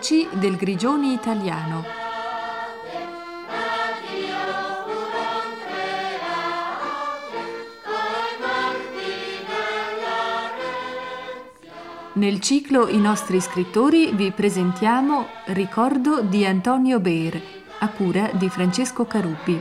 Voci del Grigioni italiano. Nel ciclo I nostri scrittori vi presentiamo Ricordo di Antonio Ber, a cura di Francesco Caruppi.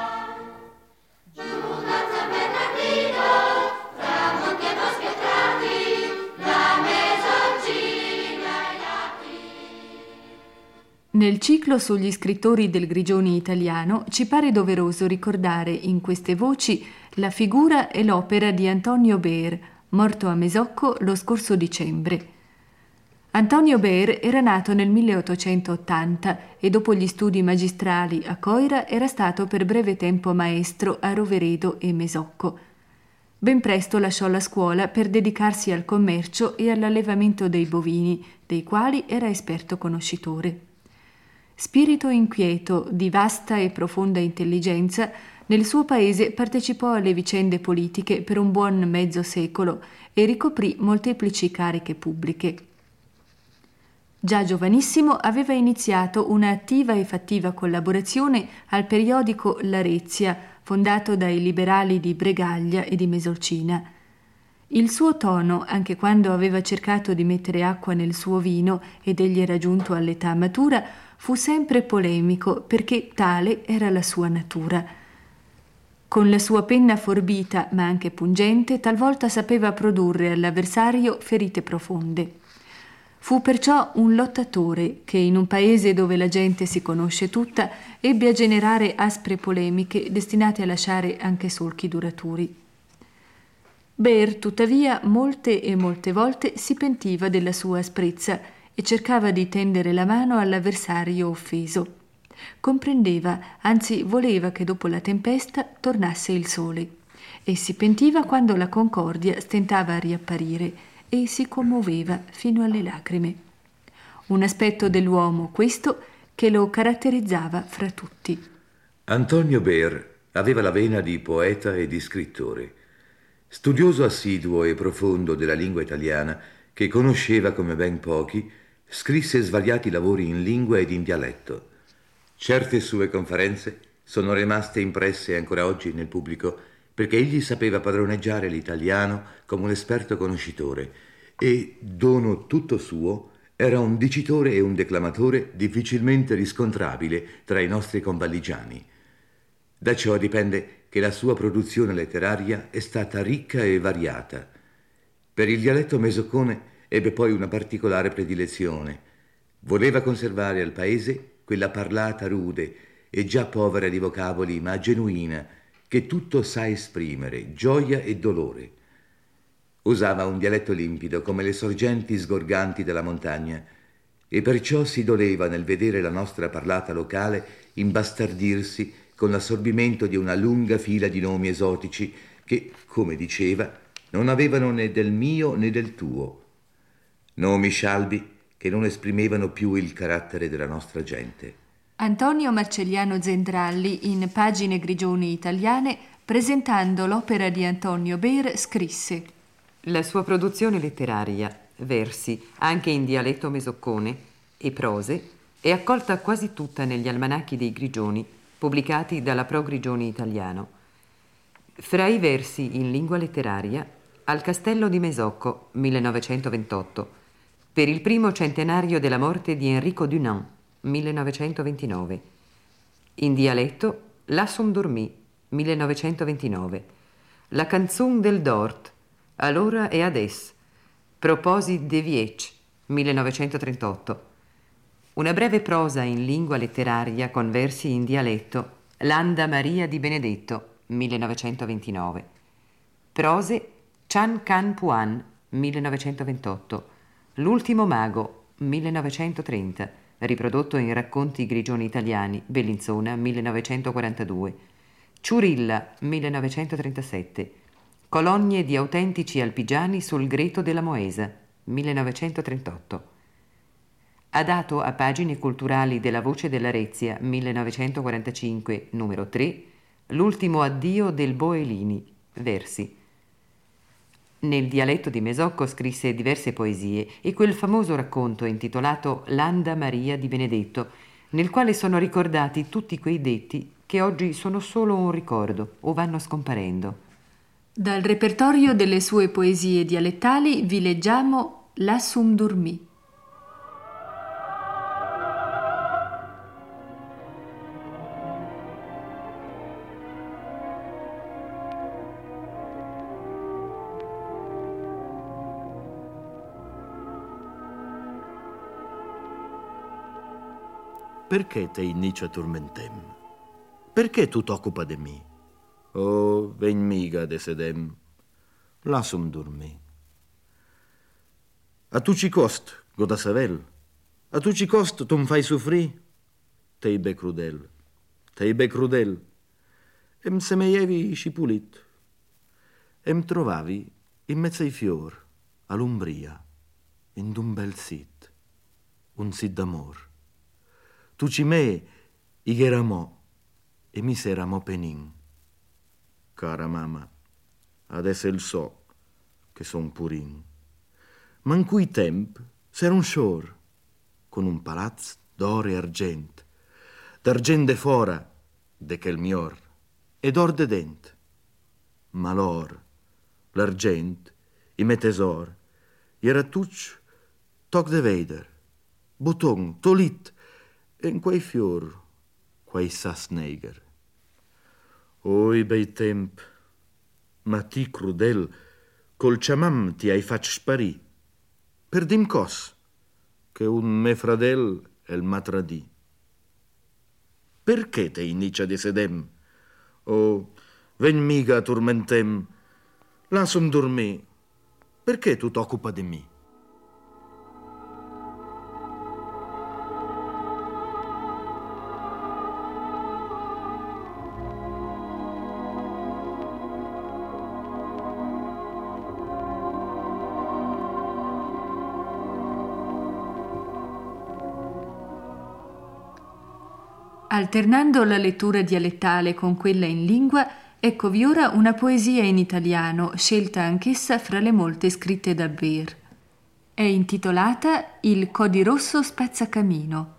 Nel ciclo sugli scrittori del Grigioni italiano ci pare doveroso ricordare in queste voci la figura e l'opera di Antonio Ber, morto a Mesocco lo scorso dicembre. Antonio Ber era nato nel 1880 e dopo gli studi magistrali a Coira era stato per breve tempo maestro a Roveredo e Mesocco. Ben presto lasciò la scuola per dedicarsi al commercio e all'allevamento dei bovini, dei quali era esperto conoscitore. Spirito inquieto, di vasta e profonda intelligenza, nel suo paese partecipò alle vicende politiche per un buon mezzo secolo e ricoprì molteplici cariche pubbliche. Già giovanissimo aveva iniziato una attiva e fattiva collaborazione al periodico L'Arezia, fondato dai liberali di Bregaglia e di Mesolcina. Il suo tono, anche quando aveva cercato di mettere acqua nel suo vino ed egli era giunto all'età matura, fu sempre polemico perché tale era la sua natura. Con la sua penna forbita ma anche pungente talvolta sapeva produrre all'avversario ferite profonde. Fu perciò un lottatore che in un paese dove la gente si conosce tutta ebbe a generare aspre polemiche destinate a lasciare anche solchi duraturi. Ber, tuttavia, molte e molte volte si pentiva della sua asprezza e cercava di tendere la mano all'avversario offeso. Comprendeva, anzi voleva che dopo la tempesta tornasse il sole, e si pentiva quando la concordia stentava a riapparire e si commuoveva fino alle lacrime. Un aspetto dell'uomo questo che lo caratterizzava fra tutti. Antonio Ber aveva la vena di poeta e di scrittore. Studioso assiduo e profondo della lingua italiana, che conosceva come ben pochi, scrisse svariati lavori in lingua ed in dialetto. Certe sue conferenze sono rimaste impresse ancora oggi nel pubblico perché egli sapeva padroneggiare l'italiano come un esperto conoscitore e, dono tutto suo, era un dicitore e un declamatore difficilmente riscontrabile tra i nostri convalligiani. Da ciò dipende che la sua produzione letteraria è stata ricca e variata. Per il dialetto mesoccone ebbe poi una particolare predilezione. Voleva conservare al paese quella parlata rude e già povera di vocaboli, ma genuina, che tutto sa esprimere, gioia e dolore. Usava un dialetto limpido come le sorgenti sgorganti della montagna e perciò si doleva nel vedere la nostra parlata locale imbastardirsi con l'assorbimento di una lunga fila di nomi esotici che, come diceva, non avevano né del mio né del tuo. Nomi scialbi che non esprimevano più il carattere della nostra gente. Antonio Marcelliano Zendralli, in Pagine Grigioni italiane, presentando l'opera di Antonio Ber, scrisse: La sua produzione letteraria, versi, anche in dialetto mesoccone, e prose, è accolta quasi tutta negli almanacchi dei Grigioni, pubblicati dalla Pro Grigioni italiano. Fra i versi in lingua letteraria, Al castello di Mesocco, 1928, per il primo centenario della morte di Enrico Dunant, 1929. In dialetto, La Sondormì, 1929. La canzun del Dort, Allora e Ades, Proposit de Viech, 1938. Una breve prosa in lingua letteraria con versi in dialetto, L'Anda Maria di Benedetto, 1929. Prose, Chan Can Puan, 1928. L'ultimo mago, 1930, riprodotto in Racconti Grigioni italiani, Bellinzona, 1942. Ciurilla, 1937. Colonie di autentici alpigiani sul Greto della Moesa, 1938. Ha dato a Pagine culturali della Voce dell'Arezia, 1945, numero 3, L'ultimo addio del Boelini, versi. Nel dialetto di Mesocco scrisse diverse poesie e quel famoso racconto intitolato Landa Maria di Benedetto, nel quale sono ricordati tutti quei detti che oggi sono solo un ricordo o vanno scomparendo. Dal repertorio delle sue poesie dialettali vi leggiamo Lassum Durmì. Perché te inicia tormentem? Perché tu t'occupa de mi? Oh, ven miga de sedem. Lassum dormi. A tu ci cost, goda savel. A tu ci cost, tu fai soffri. Tei be crudel. Tei be crudel. Em semeievi scipulit. Em trovavi in mezzo ai fior, all'umbria, in d'un bel sit, un sit d'amor. Tu ci me, igheramò, e mi seramò penin. Cara mamma, adesso il so che son purin. Ma in cui temp s'era un scior, con un palazzo d'oro e argent, d'argent de fora, de che il mior, e d'or de dent. Ma l'or, l'argent, i me tesor, era tuc, toc de veder, boton, tolit, en quei fior, quei sas neger. Oi, bei temp, ma ti crudel, col ciamam ti hai fac sparì. Perdim cos, che un me fradel el matradì. Perché te inicia de sedem? Oh, ven miga turmentem, lassum dormi. Perché tu t'occupa de mi? Alternando la lettura dialettale con quella in lingua, eccovi ora una poesia in italiano, scelta anch'essa fra le molte scritte da Behr. È intitolata Il Codirosso spazzacamino.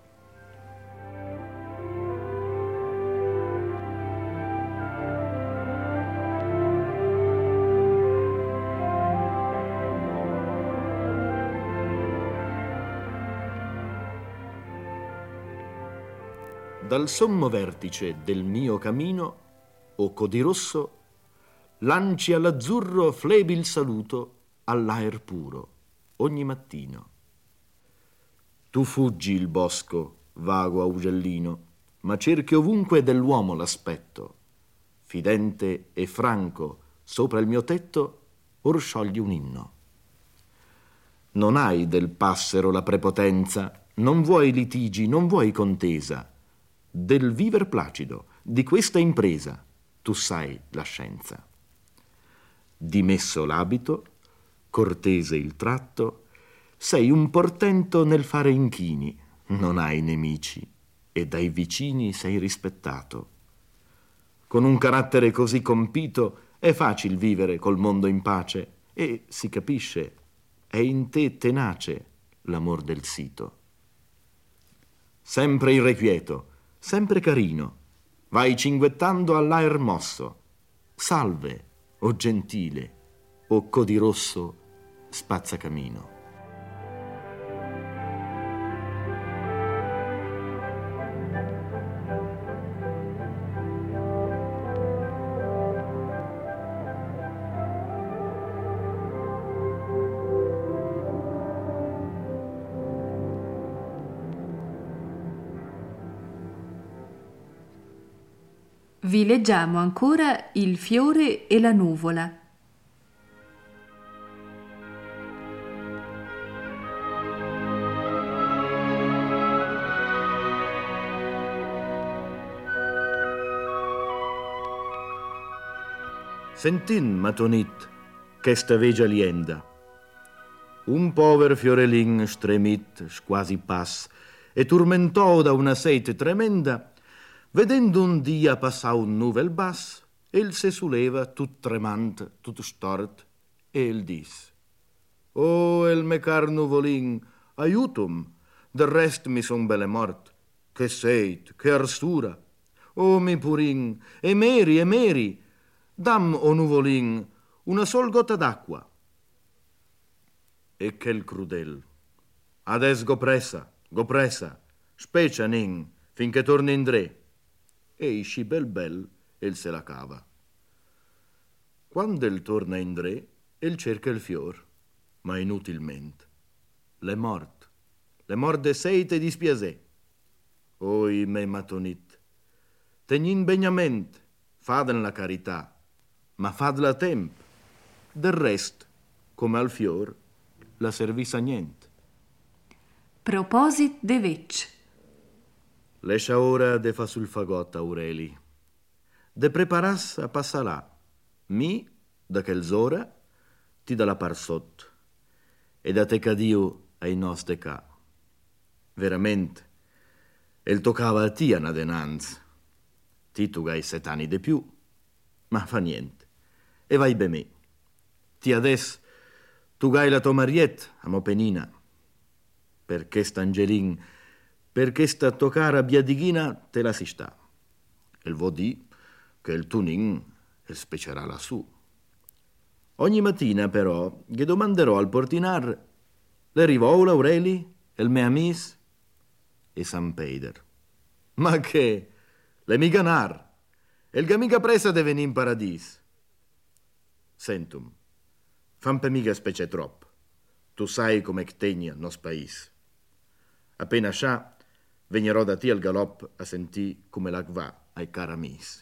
Dal sommo vertice del mio camino, o Codirosso, lanci all'azzurro flebil saluto all'aer puro, ogni mattino. Tu fuggi il bosco, vago augellino, ma cerchi ovunque dell'uomo l'aspetto. Fidente e franco, sopra il mio tetto, or sciogli un inno. Non hai del passero la prepotenza, non vuoi litigi, non vuoi contesa. Del viver placido, di questa impresa, tu sai la scienza. Dimesso l'abito, cortese il tratto, sei un portento nel fare inchini, non hai nemici e dai vicini sei rispettato. Con un carattere così compito è facile vivere col mondo in pace e, si capisce, è in te tenace l'amor del sito. Sempre irrequieto, sempre carino, vai cinguettando all'aer mosso. Salve, o gentile, o Codirosso spazzacamino. Vi leggiamo ancora Il fiore e la nuvola. Sentin, matonit, che sta vegia lienda. Un pover fiorelin stremit, quasi pas, e turmentò da una sete tremenda, vedendo un dia passà un nuvel bas, el se suleva tut tremant, tut stort, E il dis: «Oh, el me car nuvolin, aiutum, del rest mi son belle mort. Che seit, che arsura. Oh, mi purin, e meri, dam, o nuvolin, una sol gota d'acqua». E che il crudel: «Ades gopressa, specia nin, finché torni indre». E isci bel, el se la cava. Quando el torna indre, el cerca il fior, ma inutilmente. Le mort de seit e dispiasè. Oi, me matonit, tegnin begnament, faden la carità, ma fadla a temp. Del rest, come al fior, la servis a nient. Proposit de vec. Lescia ora de fa sul fagot, Aureli. De preparas a passalà. Mi, da quel zora, ti da la par sotto. E da te cadio ai nostre ca. Veramente, el toccava a ti a denanz. Ti tu gai 7 anni de più, ma fa niente. E vai be me. Ti ades, tu gai la tua Mariette a mo penina. Perché st'Angelin, perché sta toccare a biadighina te la si sta. El vo di che il tunin el specerà lassù. Ogni mattina però gli domanderò al portinar le rivò l'Aureli, el me amis e San Peder. Ma che? Le mi ganar, el gamiga presa de venì in paradis. Sentum, fan per mica specie troppo. Tu sai come tegna nos pais. Appena scià, venirò da ti al galop a sentì come la va ai caramis.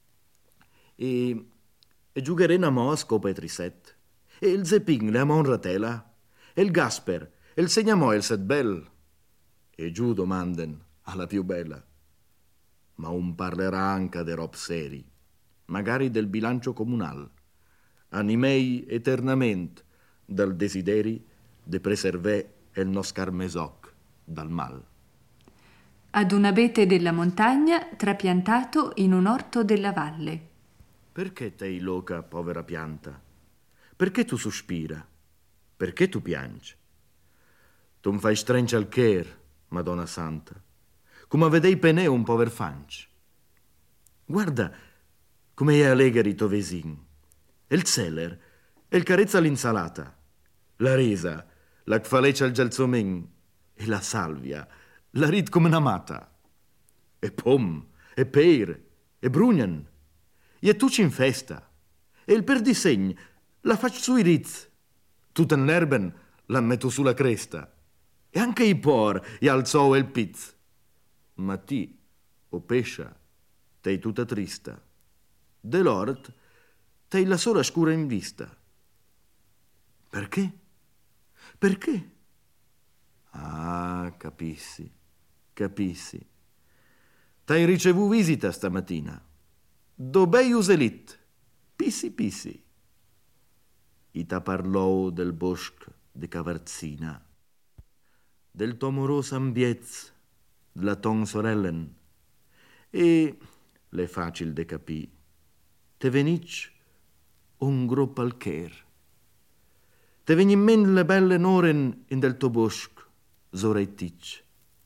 E giugherena mo a scopa e trisset. E il Zepin le amò un ratela. E il Gasper, e il segnamò il set bel. E giù domanden alla più bella. Ma un parlerà anche de rob seri, magari del bilancio comunal. Animei eternament dal desideri de preservé el nos carmesoc dal mal. Ad un abete della montagna trapiantato in un orto della valle. Perché tei loca, povera pianta? Perché tu sospira? Perché tu piangi? Tu mi fai strengia al cher, Madonna Santa, come vedei penè un pover fanci. Guarda come è allegri to vesin. E il celler, e il carezza l'insalata, la risa, la faleccia al gelzomen, e la salvia, la rid come una mata. E pom, e peir, e brugnan, e tu ci in festa, e il perdisegn la faccio sui riz, tutta l'erben la metto sulla cresta, e anche i por e alzò il piz. Ma ti, o pescia, tei tutta trista, dell'ort tei la sola scura in vista. Perché? Perché? Ah, capissi. T'hai ricevuto visita stamattina. Dov'è uselit? Pissi. I ta parlò del bosco de Cavarzina, del tomoroso ambiez, della ton sorellen, e le facil de capì, te venic un gruppo al cher. Te veni in men le belle noren in del to bosco, zoreitic.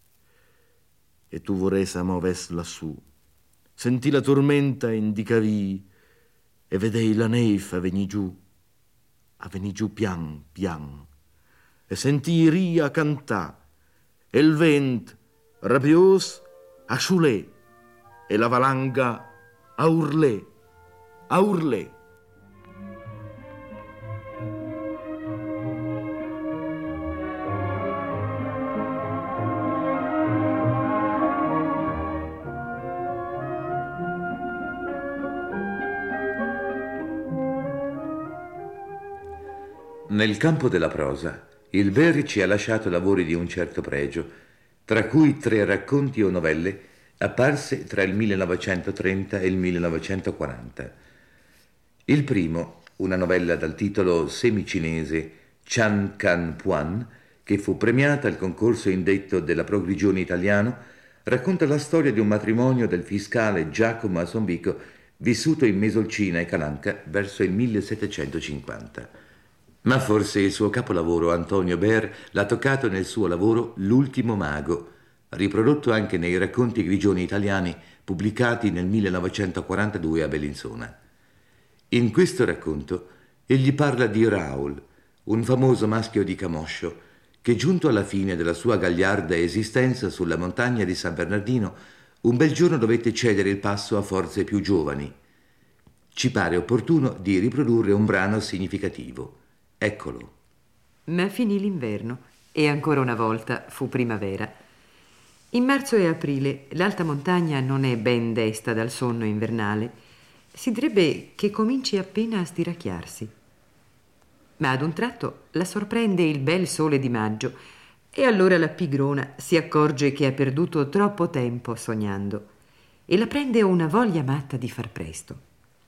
E tu vorresa moves lassù, sentì la tormenta in di cavì, e vedei la neve a venì giù pian, e sentì ria cantà, e il vent rabios a sciulè, e la valanga a urlè. Nel campo della prosa, il Berri ci ha lasciato lavori di un certo pregio, tra cui 3 racconti o novelle apparse tra il 1930 e il 1940. Il primo, una novella dal titolo semicinese Chan Can Puan, che fu premiata al concorso indetto della Progrigione Italiano, racconta la storia di un matrimonio del fiscale Giacomo Assombico vissuto in Mesolcina e Calanca verso il 1750. Ma forse il suo capolavoro Antonio Ber l'ha toccato nel suo lavoro L'ultimo mago, riprodotto anche nei racconti grigioni italiani pubblicati nel 1942 a Bellinzona. In questo racconto egli parla di Raoul, un famoso maschio di Camoscio, che giunto alla fine della sua gagliarda esistenza sulla montagna di San Bernardino, un bel giorno dovette cedere il passo a forze più giovani. Ci pare opportuno di riprodurre un brano significativo. Eccolo. Ma finì l'inverno e ancora una volta fu primavera. In marzo e aprile l'alta montagna non è ben desta dal sonno invernale. Si direbbe che cominci appena a stiracchiarsi. Ma ad un tratto la sorprende il bel sole di maggio e allora la pigrona si accorge che ha perduto troppo tempo sognando e la prende una voglia matta di far presto.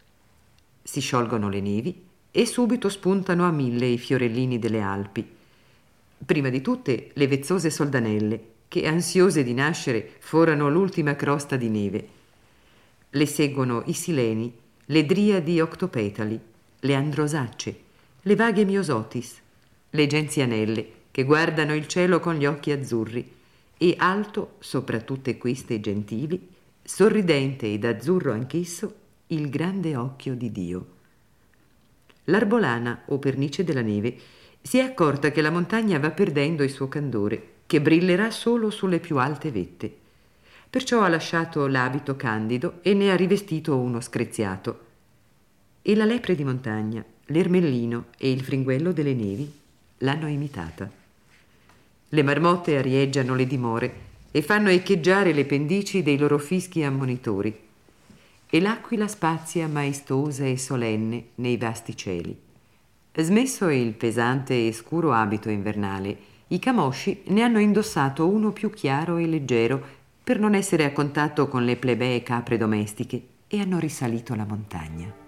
Si sciolgono le nevi e subito spuntano a mille i fiorellini delle Alpi. Prima di tutte le vezzose soldanelle, che ansiose di nascere forano l'ultima crosta di neve. Le seguono i sileni, le driadi octopetali, le androsacce, le vaghe miosotis, le genzianelle che guardano il cielo con gli occhi azzurri e alto sopra tutte queste gentili, sorridente ed azzurro anch'esso, il grande occhio di Dio. L'arbolana, o pernice della neve, si è accorta che la montagna va perdendo il suo candore, che brillerà solo sulle più alte vette. Perciò ha lasciato l'abito candido e ne ha rivestito uno screziato. E la lepre di montagna, l'ermellino e il fringuello delle nevi l'hanno imitata. Le marmotte arieggiano le dimore e fanno echeggiare le pendici dei loro fischi ammonitori. E l'aquila spazia maestosa e solenne nei vasti cieli. Smesso il pesante e scuro abito invernale, i camosci ne hanno indossato uno più chiaro e leggero per non essere a contatto con le plebee capre domestiche e hanno risalito la montagna.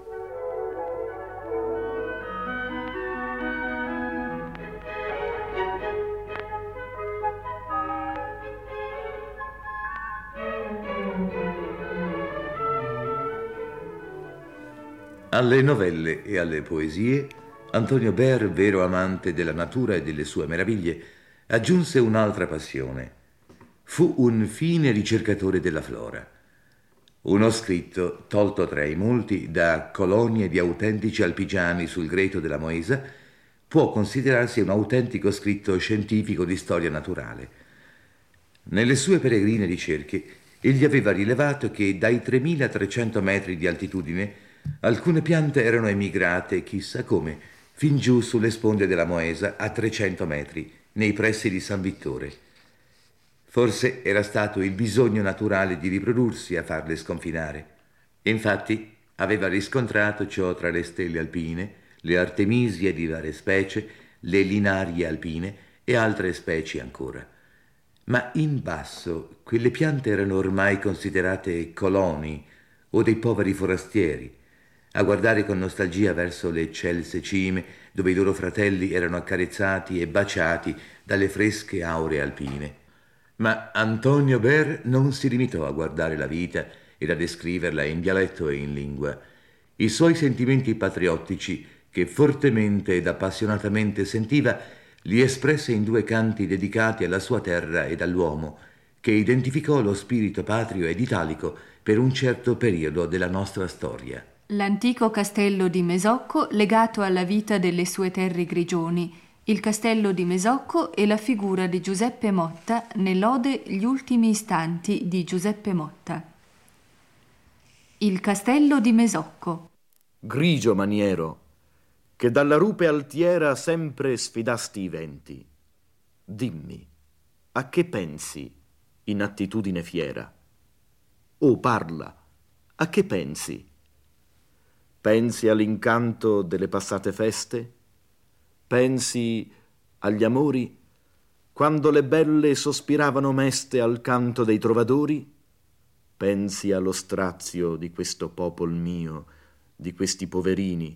Alle novelle e alle poesie, Antonio Ber, vero amante della natura e delle sue meraviglie, aggiunse un'altra passione. Fu un fine ricercatore della flora. Uno scritto, tolto tra i molti da colonie di autentici alpigiani sul greto della Moesa, può considerarsi un autentico scritto scientifico di storia naturale. Nelle sue peregrine ricerche, egli aveva rilevato che dai 3.300 metri di altitudine alcune piante erano emigrate, chissà come, fin giù sulle sponde della Moesa a 300 metri, nei pressi di San Vittore. Forse era stato il bisogno naturale di riprodursi a farle sconfinare. Infatti aveva riscontrato ciò tra le stelle alpine, le artemisie di varie specie, le linarie alpine e altre specie ancora. Ma in basso quelle piante erano ormai considerate coloni o dei poveri forastieri, a guardare con nostalgia verso le eccelse cime dove i loro fratelli erano accarezzati e baciati dalle fresche auree alpine. Ma Antonio Ber non si limitò a guardare la vita ed a descriverla in dialetto e in lingua. I suoi sentimenti patriottici, che fortemente ed appassionatamente sentiva, li espresse in 2 canti dedicati alla sua terra ed all'uomo, che identificò lo spirito patrio ed italico per un certo periodo della nostra storia. L'antico castello di Mesocco legato alla vita delle sue terre grigioni, il castello di Mesocco e la figura di Giuseppe Motta nell'ode Gli ultimi istanti di Giuseppe Motta. Il castello di Mesocco. Grigio maniero, che dalla rupe altiera sempre sfidasti i venti, dimmi, a che pensi in attitudine fiera? O parla, a che pensi? Pensi all'incanto delle passate feste? Pensi agli amori, quando le belle sospiravano meste al canto dei trovadori? Pensi allo strazio di questo popol mio, di questi poverini?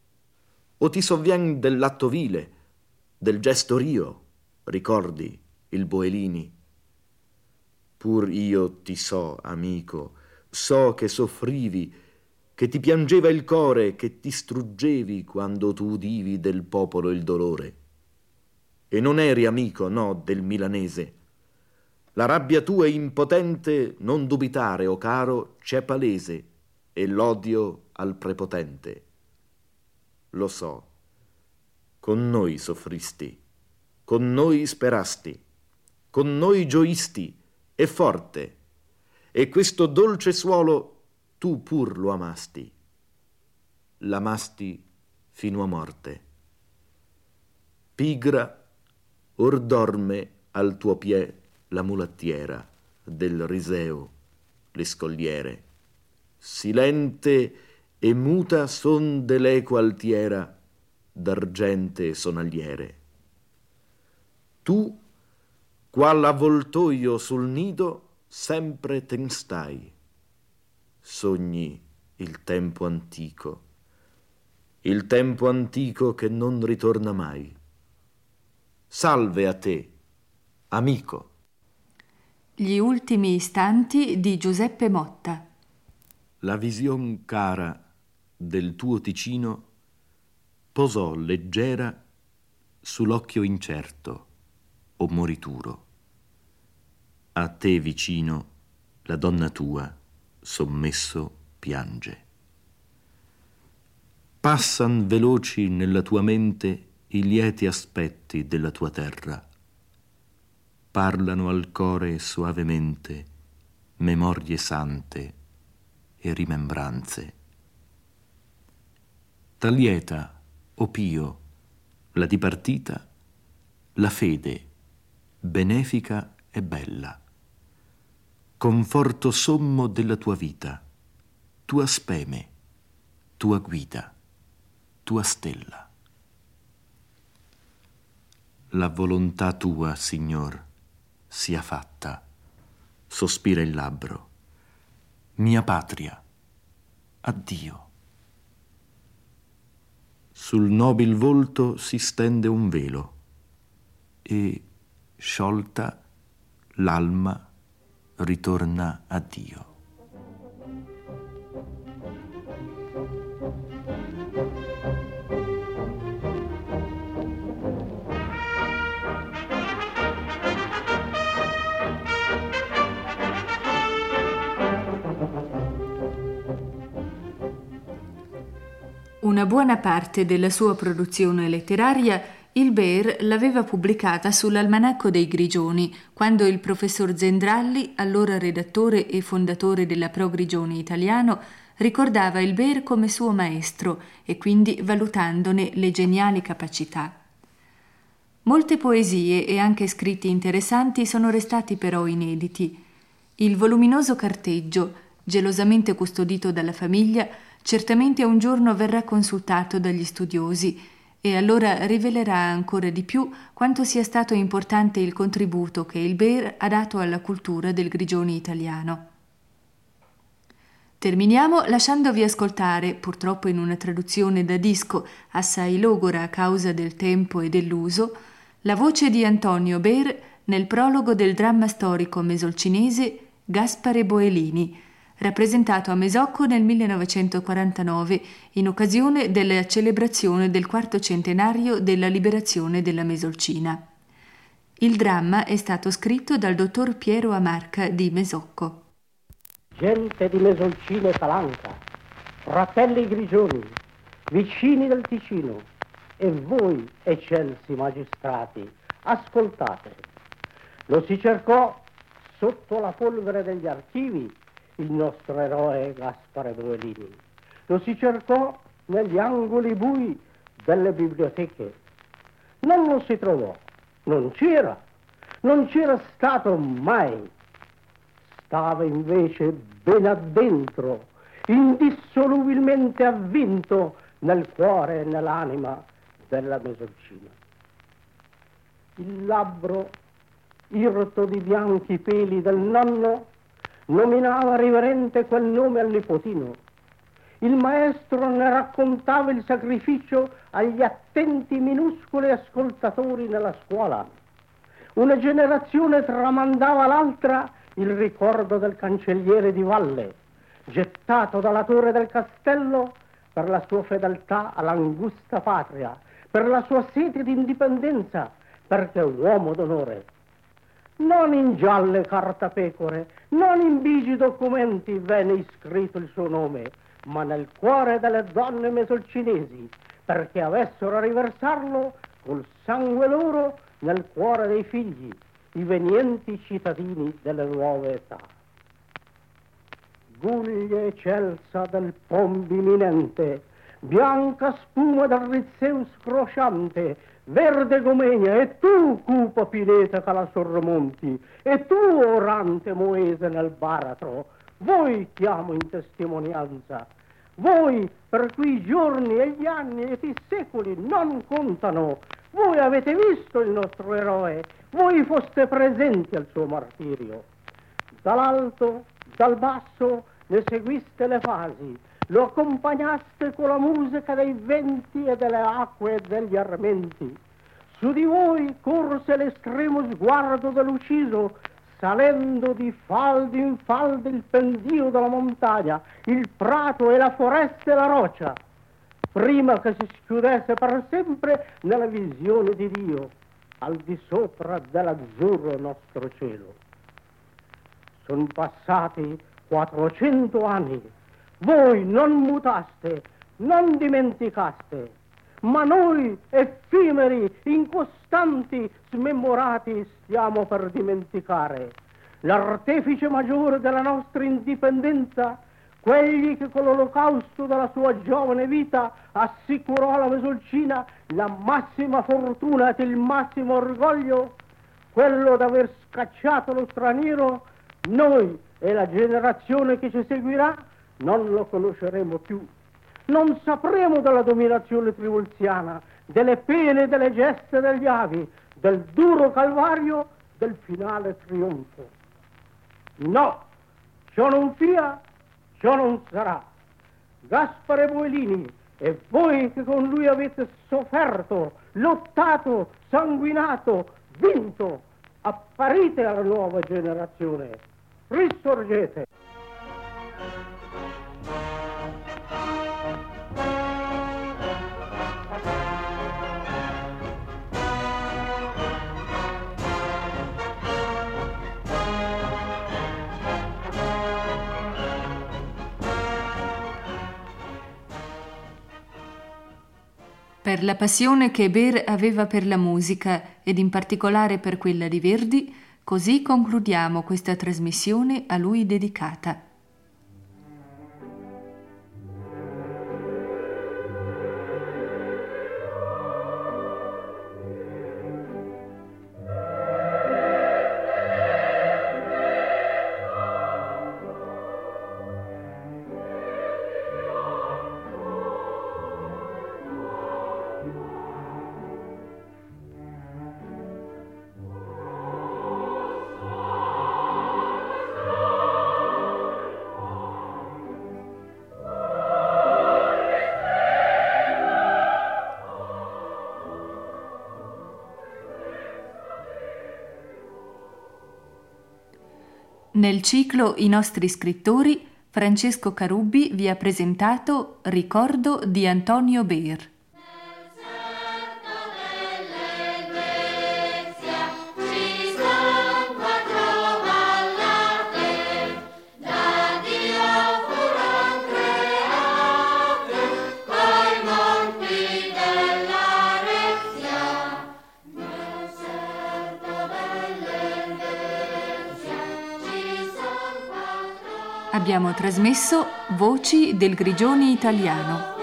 O ti sovvien dell'atto vile, del gesto rio, ricordi il Boelini? Pur io ti so, amico, so che soffrivi che ti piangeva il core, che ti struggevi quando tu udivi del popolo il dolore. E non eri amico, no, del milanese. La rabbia tua è impotente, non dubitare, o caro, c'è palese, e l'odio al prepotente. Lo so, con noi soffristi, con noi sperasti, con noi gioisti, e forte, e questo dolce suolo tu pur lo amasti. L'amasti fino a morte. Pigra, or dorme al tuo piè la mulattiera del Riseo, le scogliere. Silente e muta son dell'eco altiera d'argente sonagliere. Tu, qual avvoltoio sul nido, sempre ten stai. Sogni il tempo antico che non ritorna mai. Salve a te, amico. Gli ultimi istanti di Giuseppe Motta. La vision cara del tuo Ticino posò leggera sull'occhio incerto, o morituro. A te vicino la donna tua sommesso piange. Passan veloci nella tua mente i lieti aspetti della tua terra. Parlano al core soavemente memorie sante e rimembranze. T'allieta, o Pio, la dipartita, la fede, benefica e bella, conforto sommo della tua vita, tua speme, tua guida, tua stella. La volontà tua, Signor, sia fatta, sospira il labbro. Mia patria, addio. Sul nobil volto si stende un velo e, sciolta, l'alma ritorna a Dio. Una buona parte della sua produzione letteraria il Behr l'aveva pubblicata sull'Almanacco dei Grigioni, quando il professor Zendralli, allora redattore e fondatore della Pro Grigioni Italiano, ricordava il Behr come suo maestro e quindi valutandone le geniali capacità. Molte poesie e anche scritti interessanti sono restati però inediti. Il voluminoso carteggio, gelosamente custodito dalla famiglia, certamente un giorno verrà consultato dagli studiosi e allora rivelerà ancora di più quanto sia stato importante il contributo che il Behr ha dato alla cultura del Grigioni italiano. Terminiamo lasciandovi ascoltare, purtroppo in una traduzione da disco assai logora a causa del tempo e dell'uso, la voce di Antonio Behr nel prologo del dramma storico mesolcinese Gaspare Boelini, rappresentato a Mesocco nel 1949 in occasione della celebrazione del 4° centenario della liberazione della Mesolcina. Il dramma è stato scritto dal dottor Piero Amarca di Mesocco. Gente di Mesolcina e Palanca, fratelli grigioni, vicini del Ticino, e voi, eccelsi magistrati, ascoltate. Lo si cercò sotto la polvere degli archivi il nostro eroe Gaspare Boelini. Lo si cercò negli angoli bui delle biblioteche. Non lo si trovò, non c'era stato mai. Stava invece ben addentro, indissolubilmente avvinto nel cuore e nell'anima della Mesolcina. Il labbro, irto di bianchi peli del nonno, nominava riverente quel nome al nipotino. Il maestro ne raccontava il sacrificio agli attenti minuscoli ascoltatori nella scuola. Una generazione tramandava l'altra il ricordo del cancelliere di valle, gettato dalla torre del castello per la sua fedeltà all'angusta patria, per la sua sete di indipendenza, perché è un uomo d'onore. Non in gialle cartapecore, non in bigi documenti venne iscritto il suo nome, ma nel cuore delle donne mesolcinesi, perché avessero a riversarlo col sangue loro nel cuore dei figli, i venienti cittadini delle nuove età. Guglie eccelsa del Pombi minente, bianca spuma del Rizzeu scrosciante, verde gomegna, e tu, cupa pineta che la sormonti, e tu, orante Moese nel baratro, voi chiamo in testimonianza, voi per cui i giorni e gli anni e i secoli non contano, voi avete visto il nostro eroe, voi foste presenti al suo martirio. Dall'alto, dal basso, ne seguiste le fasi, lo accompagnaste con la musica dei venti e delle acque e degli armenti. Su di voi corse l'estremo sguardo dell'ucciso, salendo di faldo in faldo il pendio della montagna, il prato e la foresta e la roccia, prima che si schiudesse per sempre nella visione di Dio, al di sopra dell'azzurro nostro cielo. Sono passati 400 anni, voi non mutaste, non dimenticaste, ma noi, effimeri, incostanti, smemorati, stiamo per dimenticare. L'artefice maggiore della nostra indipendenza, quegli che con l'olocausto della sua giovane vita assicurò alla Mesolcina la massima fortuna ed il massimo orgoglio, quello d'aver scacciato lo straniero, noi e la generazione che ci seguirà non lo conosceremo più. Non sapremo della dominazione trivolziana, delle pene, delle geste degli avi, del duro calvario, del finale trionfo. No, ciò non fia, ciò non sarà. Gaspare Boelini e voi che con lui avete sofferto, lottato, sanguinato, vinto, apparite alla nuova generazione. Risorgete. Per la passione che Hébert aveva per la musica ed in particolare per quella di Verdi, così concludiamo questa trasmissione a lui dedicata. Nel ciclo I nostri scrittori, Francesco Carubbi vi ha presentato Ricordo di Antonio Hébert. Abbiamo trasmesso Voci del Grigioni Italiano.